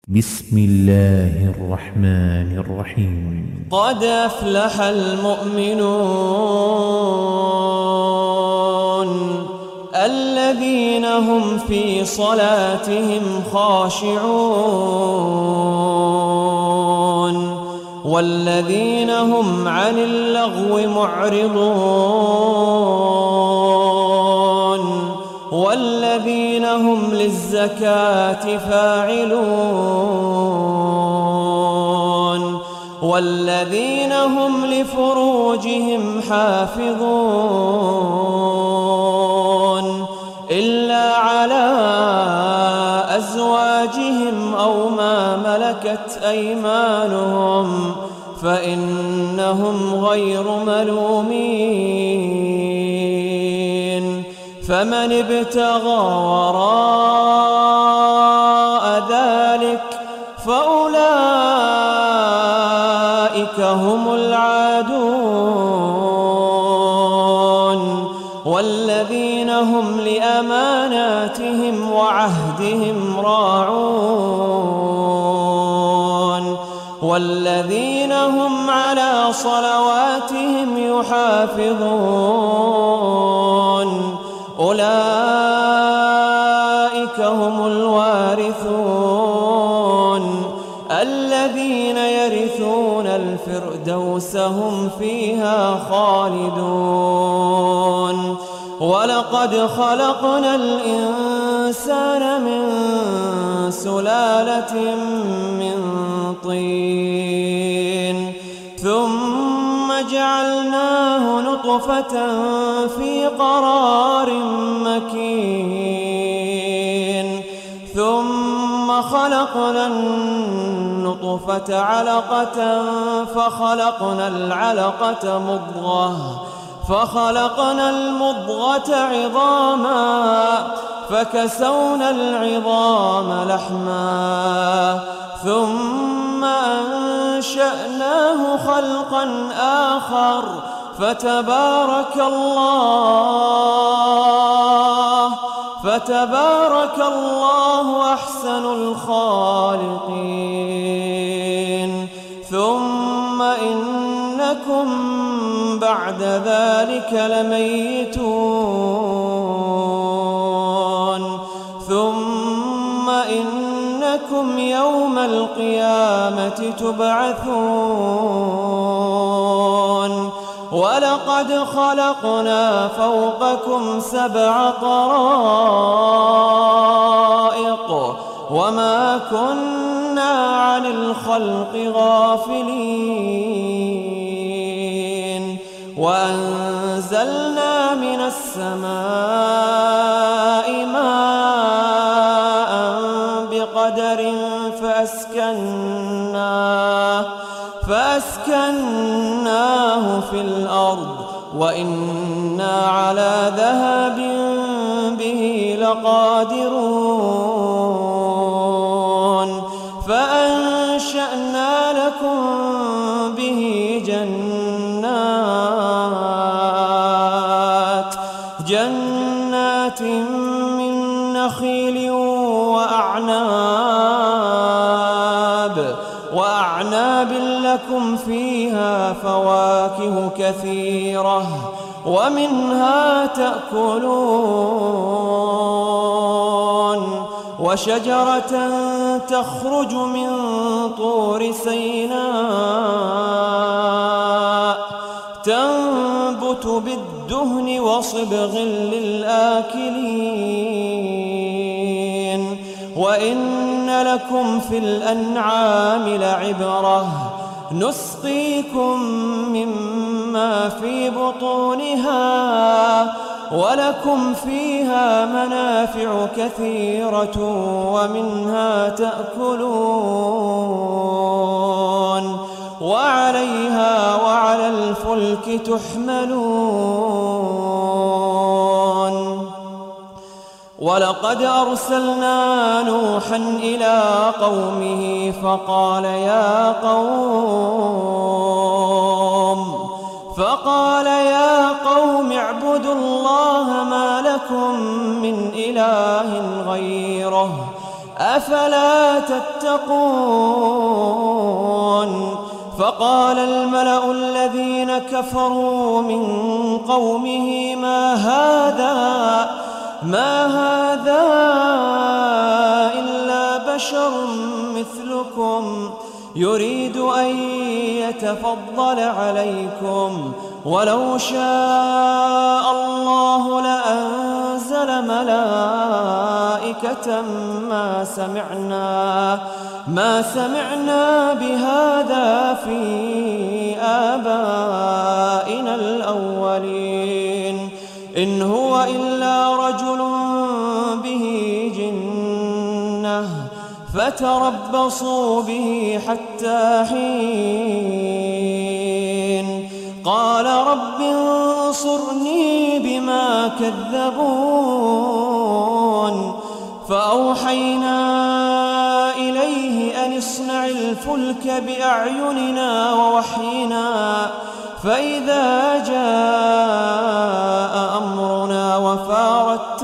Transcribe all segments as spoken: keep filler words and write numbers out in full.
بسم الله الرحمن الرحيم. قد أفلح المؤمنون الذين هم في صلاتهم خاشعون والذين هم عن اللغو معرضون والذين هم للزكاة فاعلون والذين هم لفروجهم حافظون إلا على أزواجهم أو ما ملكت أيمانهم فإنهم غير ملومين. فمن ابتغى وراء ذلك فأولئك هم العادون والذين هم لأماناتهم وعهدهم راعون والذين هم على صلواتهم يحافظون أولئك هم الوارثون الذين يرثون الفردوس هم فيها خالدون. ولقد خلقنا الإنسان من سلالة من طين ثم جعلناه نطفة في قرار مكين ثم خلقنا النطفة علقة فخلقنا العلقة مضغة فخلقنا المضغة عظاما فكسونا العظام لحما ثم أنشأناه خلقا آخر فتبارك الله فتبارك الله أحسن الخالقين. ثم إنكم بعد ذلك لميتون ثم إنكم يوم القيامة تبعثون. ولقد خلقنا فوقكم سبع طرائق وما كنا عن الخلق غافلين وأنزلنا من السماء ماء بقدر فأسكناه فأسكناه في الأرض وإنا على ذهاب به لقادرون. فأنشأنا لكم به جنات جنات من نخيل وأعناب وأعناب لكم فيها فواكه كثيرة ومنها تأكلون وشجرة تخرج من طور سيناء تنبت بالدهن وصبغ للآكلين. وإن لكم في الأنعام لعبرة نسقيكم مما في بطونها ولكم فيها منافع كثيرة ومنها تأكلون وعليها وعلى الفلك تحملون. ولقد أرسلنا نوحا إلى قومه فقال يا قوم فقال يا قوم اعبدوا الله ما لكم من إله غيره أفلا تتقون فقال الملأ الذين كفروا من قومه ما هذا ما هذا إلا بشر مثلكم يريد أن يتفضل عليكم ولو شاء الله لأنزل ملائكة ما سمعنا ما سمعنا بهذا في آبائنا الأولين إن هو إلا رجل به جنة فتربصوا به حتى حين قال رب انصرني بما كذبون فأوحينا إليه أن اصنع الفلك بأعيننا ووحينا فإذا جاء أمرنا وفارت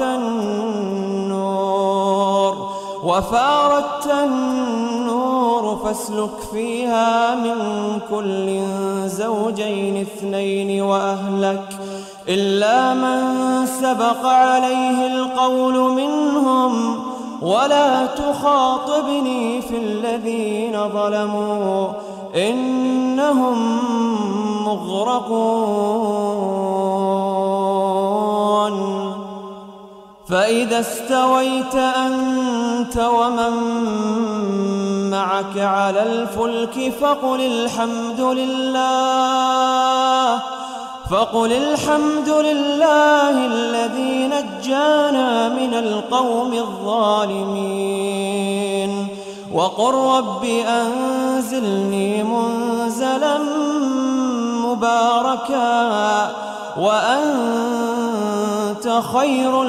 النور وفارت النور فاسلك فيها من كل زوجين اثنين وأهلك إلا من سبق عليه القول منهم ولا تخاطبني في الذين ظلموا إنهم مغرقون فإذا استويت أنت ومن معك على الفلك فقل الحمد لله فقل الحمد لله الذي نجانا من القوم الظالمين وقل رب أنزلني منزلا مباركا وأنت خير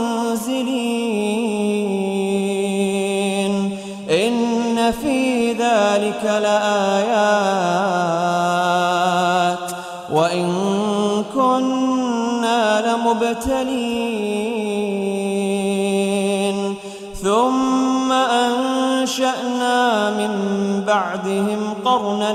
المنزلين إن في ذلك لآيات وإن كنا لمبتلين ثم أنشأنا من بعدهم قرنا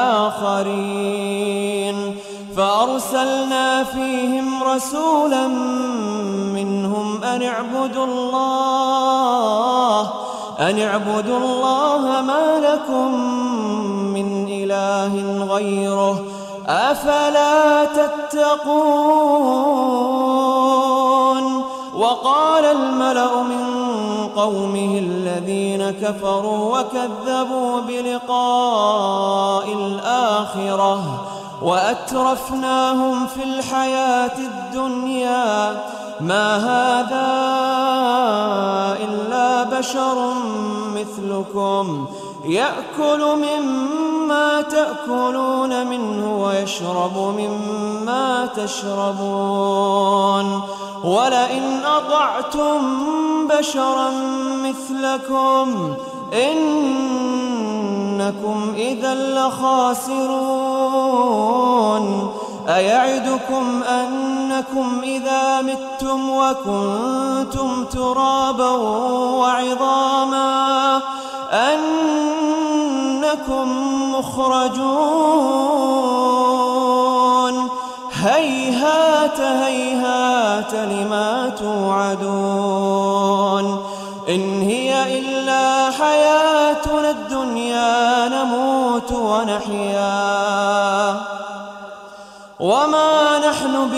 آخرين فأرسلنا فيهم رسولا منهم أن اعبدوا الله أن اعبدوا الله ما لكم من إله غيره أفلا تتقون وقال الملأ من قومه الذين كفروا وكذبوا بلقاء الآخرة وأترفناهم في الحياة الدنيا ما هذا إلا بشر مثلكم يأكل مما تأكلون منه ويشرب مما تشربون ولئن أطعتم بشرا مثلكم إنكم إذا لخاسرون أيعدكم أنكم إذا متم وكنتم ترابا وعظاما أنكم مخرجون هيهات هيهات لما توعدون إن هي إلا حياتنا الدنيا نموت ونحيا وما نحن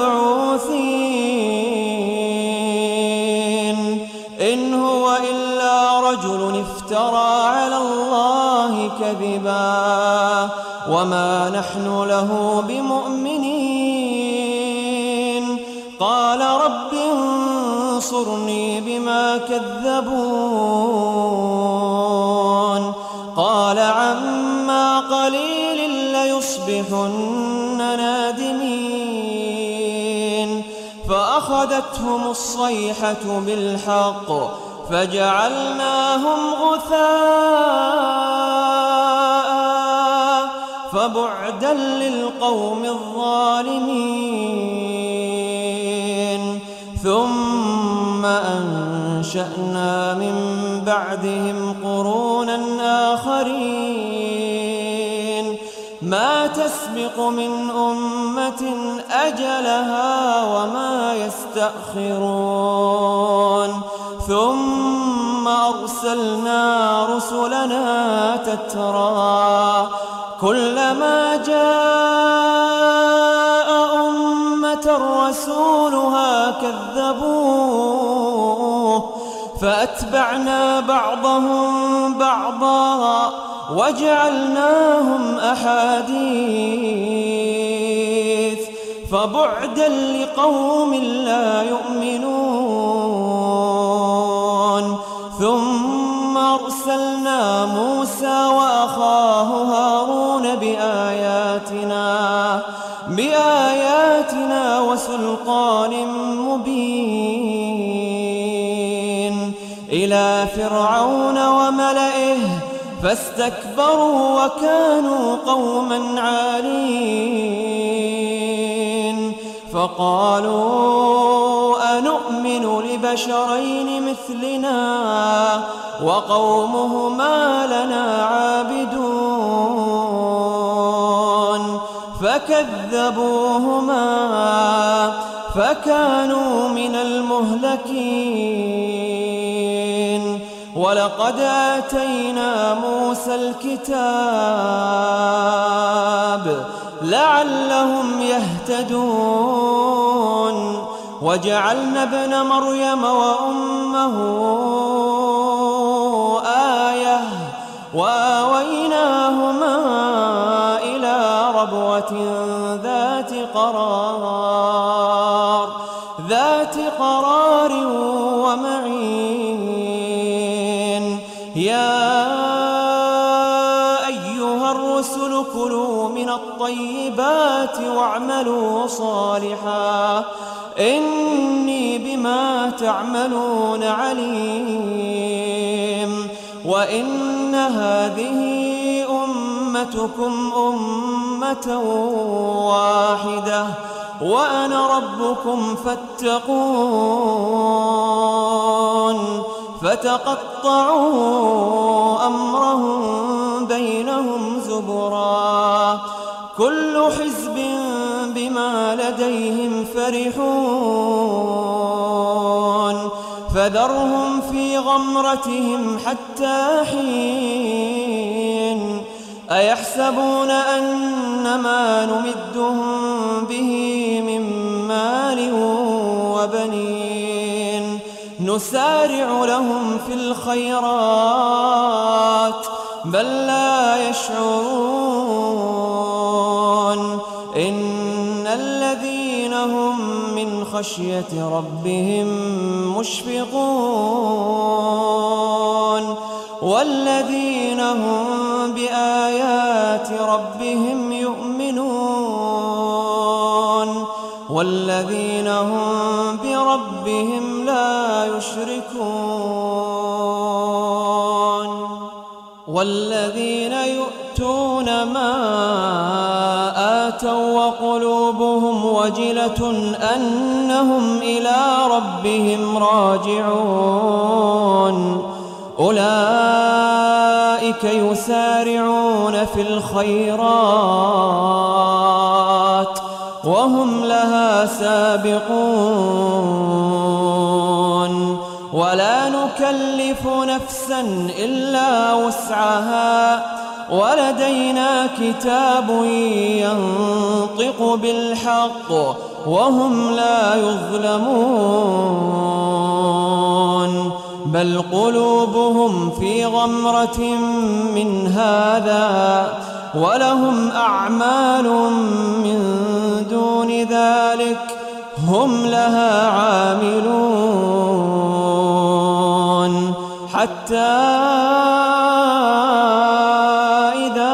بمبعوثين إن هو إلا رجل افترى على الله كذبا وما نحن له بمؤمنين قال رب انصرني بما كذبون قال عما قليل ليصبحن نادمين فأخذتهم الصيحة بالحق فجعلناهم غثاء فبعدا للقوم الظالمين ثم أنشأنا من بعدهم قرونا آخرين ما تسبق من أمة أجلها وما يستأخرون ثم أرسلنا رسلنا تترى كلما جاء أمة رسولها كذبوه فأتبعنا بعضهم بعضا وجعلناهم أحاديث فبعدا لقوم لا يؤمنون ثم أرسلنا موسى وأخاه هارون بآياتنا بآياتنا وسلطان مبين إلى فرعون وملئه فاستكبروا وكانوا قوما عالين فقالوا أنؤمن لبشرين مثلنا وقومهما لنا عابدون فكذبوهما فكانوا من المهلكين ولقد آتينا موسى الكتاب لعلهم يهتدون وجعلنا ابن مريم وأمه آية وآويناهما إلى ربوة ذات قرار ذات قرار ومعين يا أيها الرسل كلوا من الطيبات واعملوا صالحا إني بما تعملون عليم وإن هذه أمتكم أمة واحدة وأنا ربكم فاتقون فتقطعوا أمرهم بينهم زبرا كل حزب بما لديهم فرحون فذرهم في غمرتهم حتى حين أيحسبون أن ما نمدهم به من مال وبنين نسارع لهم في الخيرات بل لا يشعرون إن الذين هم من خشية ربهم مشفقون والذين هم بآيات ربهم يؤمنون والذين هم بربهم لا يشركون والذين يؤتون ما آتوا وقلوبهم وجلة أنهم إلى ربهم راجعون أولئك يسارعون في الخيرات وهم لها سابقون ولا نكلف نفسا إلا وسعها ولدينا كتاب ينطق بالحق وهم لا يظلمون بل قلوبهم في غمرة من هذا ولهم أعمال من دون ذلك هم لها عاملون حتى إذا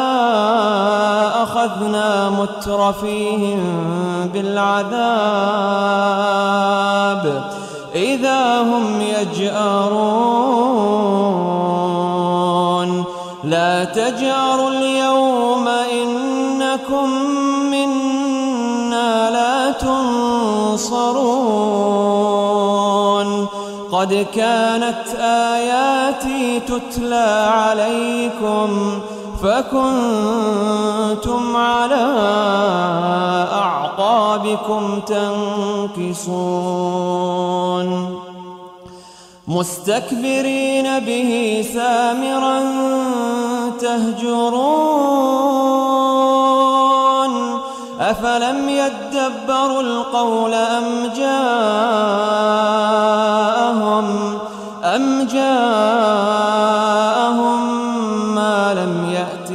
أخذنا مترفيهم بالعذاب إذا هم يجأرون لا تجأروا اليوم إنكم منا لا تنصرون قد قد كانت آياتي تتلى عليكم فكنتم على أعقابكم تنكصون مستكبرين به سامرا تهجرون أفلم يدبروا القول أم جاءهم أم جاءهم ما لم يأت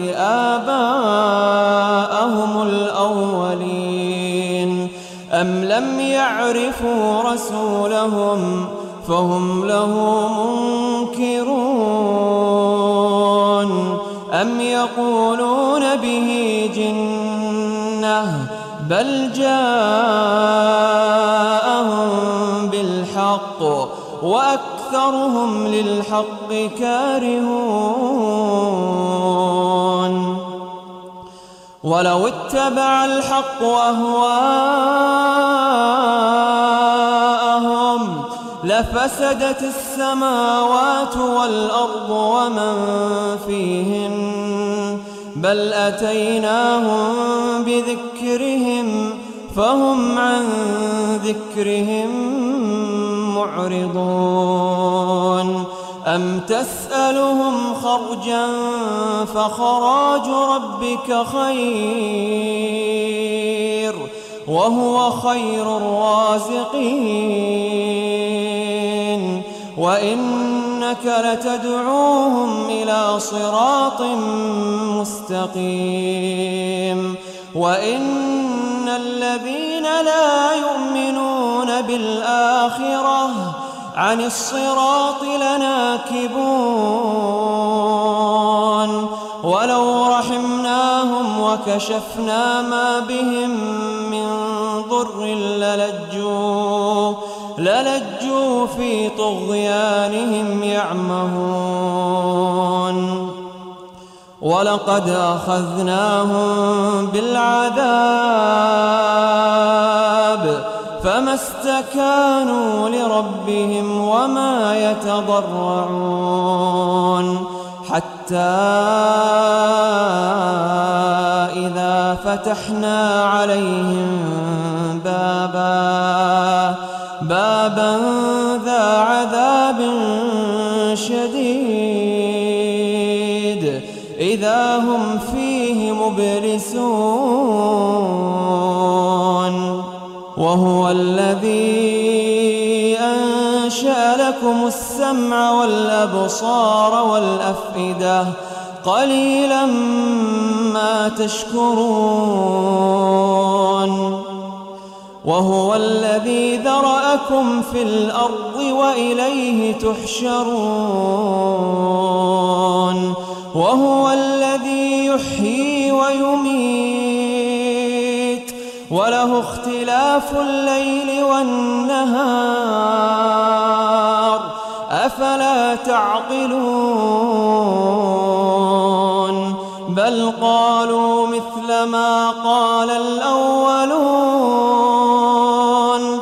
آباءهم الأولين أم لم يعرفوا رسولهم فهم له منكرون أم يقولون به جنة بل جاءهم بالحق وأكثرهم للحق كارهون ولو اتبع الحق أهواءهم لفسدت السماوات والأرض ومن فيهن بل أتيناهم بذكرهم فهم عن ذكرهم معرضون أم تسألهم خرجا فخراج ربك خير وهو خير الرازقين وإنك لتدعوهم إلى صراط مستقيم وإن الذين لا يؤمنون بالآخرة عن الصراط لناكبون ولو رحمناهم وكشفنا ما بهم من ضر للجوا للجوا في طغيانهم يعمهون ولقد أخذناهم بالعذاب فما استكانوا لربهم وما يتضرعون حتى إذا فتحنا عليهم بابا بابا ذا عذاب شديد إذا هم فيه مبلسون وهو الذي أنشأ لكم السمع والأبصار والأفئدة قليلا ما تشكرون وهو الذي ذرأكم في الأرض وإليه تحشرون وهو الذي يحيي ويميت وله اختلاف الليل والنهار أفلا تعقلون بل قالوا مثل ما قال الأولون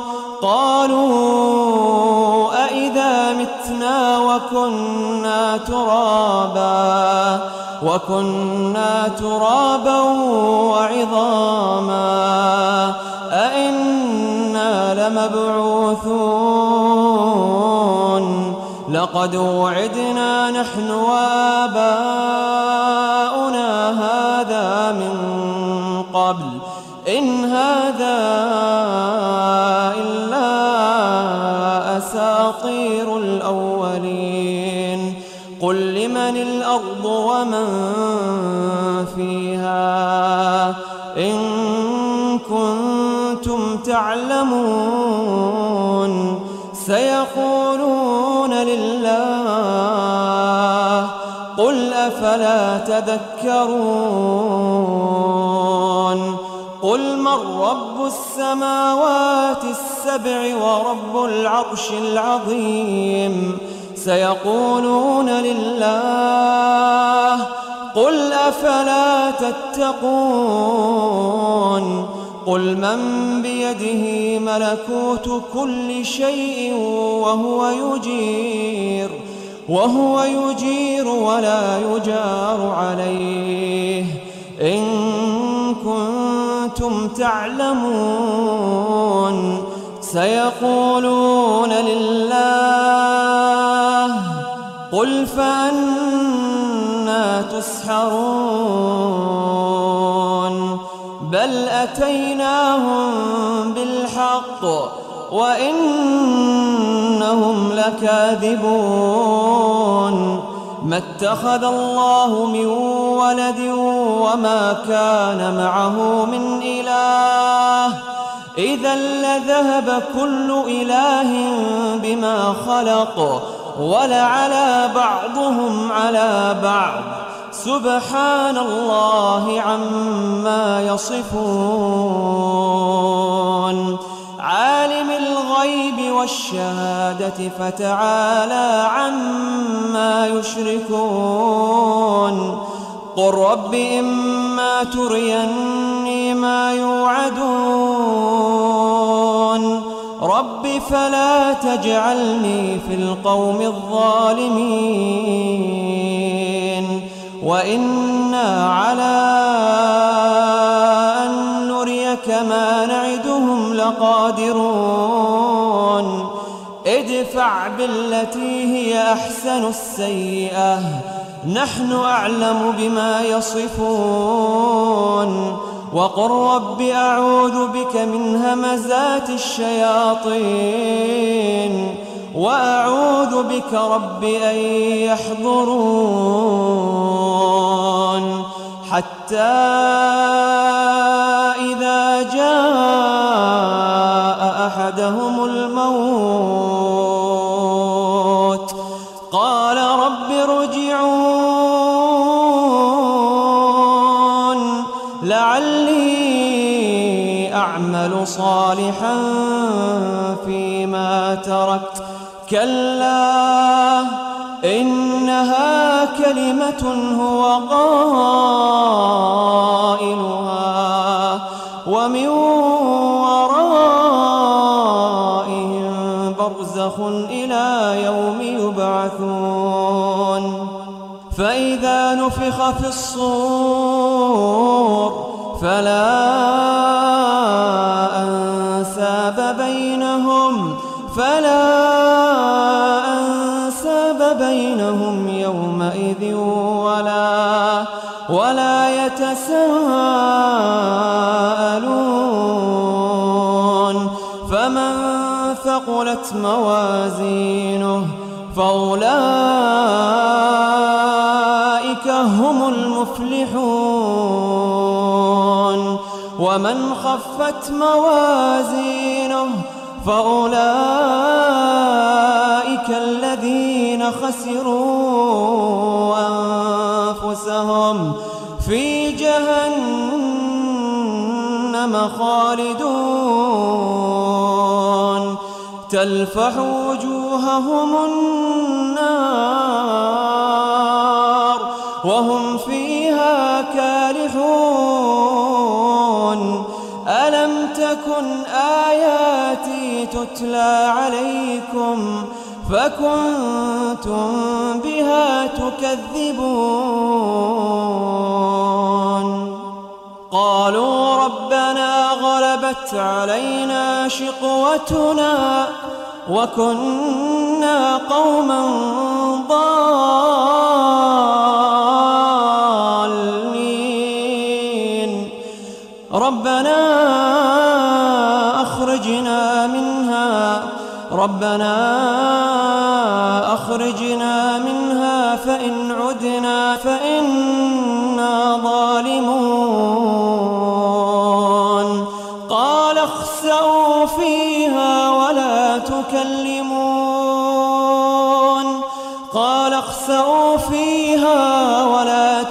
قالوا أئذا متنا وكنا ترابا وكنا ترابا وعظاما أئنا لمبعوثون لقد وعدنا نحن وآباؤنا هذا من قبل إن هذا إلا أساطير الأولين قل لمن الأرض ومن فيها إن كنتم تعلمون سيقولون لله قل أفلا تذكرون قل من رب السماوات السبع ورب العرش العظيم سيقولون لله قل أفلا تتقون قل من بيده ملكوت كل شيء وهو يجير وهو يجير ولا يجار عليه إن كنتم تعلمون سيقولون لله قل فأنى تسحرون بل أتيناهم بالحق وإنهم لكاذبون ما اتخذ الله من ولد وما كان معه من إله إذا لذهب كل إله بما خلق ولعلى بعضهم على بعض سبحان الله عما يصفون عالم الغيب والشهادة فتعالى عما يشركون قل رب إما تريني ما يوعدون رب فلا تجعلني في القوم الظالمين وإنا على أن نريك ما نعدهم لقادرون ادفع بالتي هي أحسن السيئة نحن أعلم بما يصفون وقل رب أعوذ بك من همزات الشياطين وأعوذ بك رب أن يحضرون حتى إذا جاء أحدهم الموت قال رب ارجعون لعلي أعمل صالحا فيما تركت كلا إنها كلمة هو قائلها ومن ورائهم برزخ إلى يوم يبعثون فإذا نفخ في الصور فلا أنساب بينهم فلا أنساب بينهم يومئذ ولا ولا يتساءلون فمن ثقلت موازينه فأولئك هم المفلحون ومن خفت موازينه فأولئك الذين خسروا أنفسهم في جهنم خالدون تلفح وجوههم النار وهم فيها كالحون ألم تكن آياتي تتلى عليكم فكنتم بها تكذبون قالوا ربنا غلبت علينا شقوتنا وكنا قوما ضالين ربنا أخرجنا منها ربنا أخرجنا منها فإن عدنا فإنا ظالمون قال اخسئوا فيها ولا تكلمون قال اخسئوا فيها ولا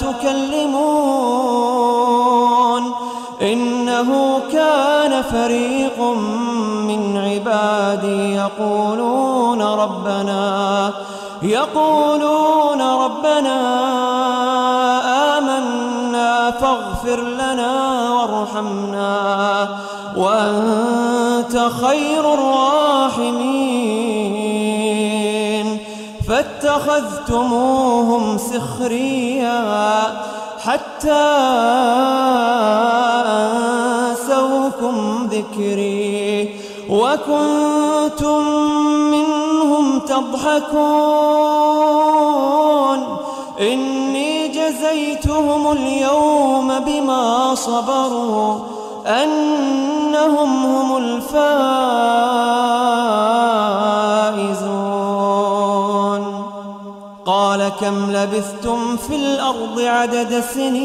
تكلمون إنه كان فريق من عبادي يقولون ربنا يقولون ربنا آمنا فاغفر لنا وارحمنا وأنت خير الراحمين. فاتخذتموهم سخريا حتى أنسوكم ذكري وكنتم منهم تضحكون. إني جزيتهم اليوم بما صبروا أنهم هم الفائزون. قال كم لبثتم في الأرض عدد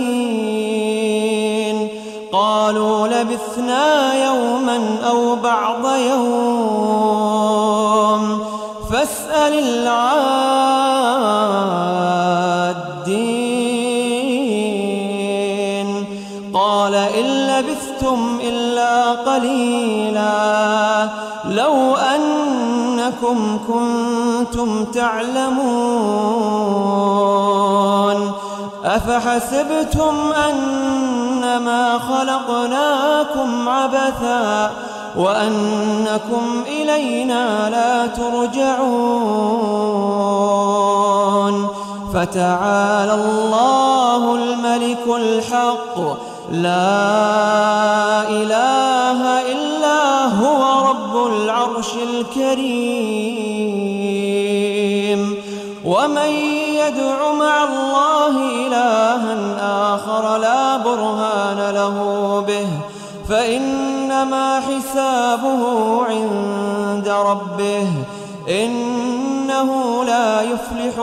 سنين؟ قالوا لبثنا يوما أو بعض يوم فاسأل العادين. قال إن لبثتم إلا قليلا لو أنكم كنتم تعلمون. أفحسبتم أنما خلقناكم عبثا وأنكم إلينا لا ترجعون. فتعالى الله الملك الحق لا إله إلا هو رب العرش الكريم. ومن يدع مع الله إلها آخر لا برهان له به فإنما حسابه عند ربه إنه لا يفلح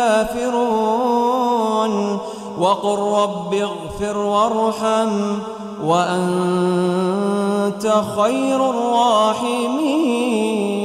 الكافرون. وقل رب اغفر وارحم وأنت خير الراحمين.